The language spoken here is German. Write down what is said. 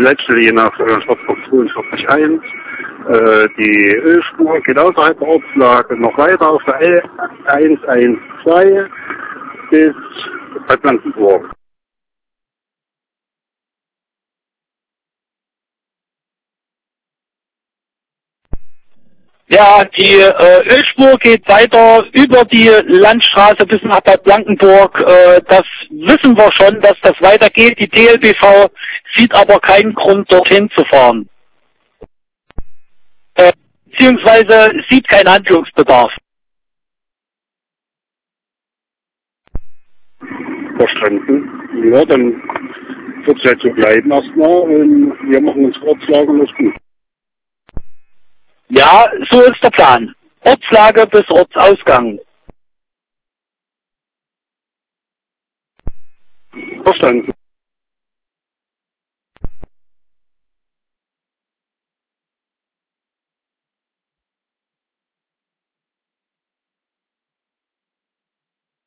letzte Linie nach Stadtburg 42.1. Die Ölspur geht außerhalb der Ortslage noch weiter auf der L112 bis Bad Blankenburg. Ja, die Ölspur geht weiter über die Landstraße bis nach Bad Blankenburg. Das wissen wir schon, dass das weitergeht. Die DLBV sieht aber keinen Grund, dorthin zu fahren. Beziehungsweise sieht keinen Handlungsbedarf. Verstanden. Ja, dann wird es jetzt so bleiben erstmal. Wir machen uns Ortslage und ist gut. Ja, so ist der Plan. Ortslage bis Ortsausgang. Verstanden.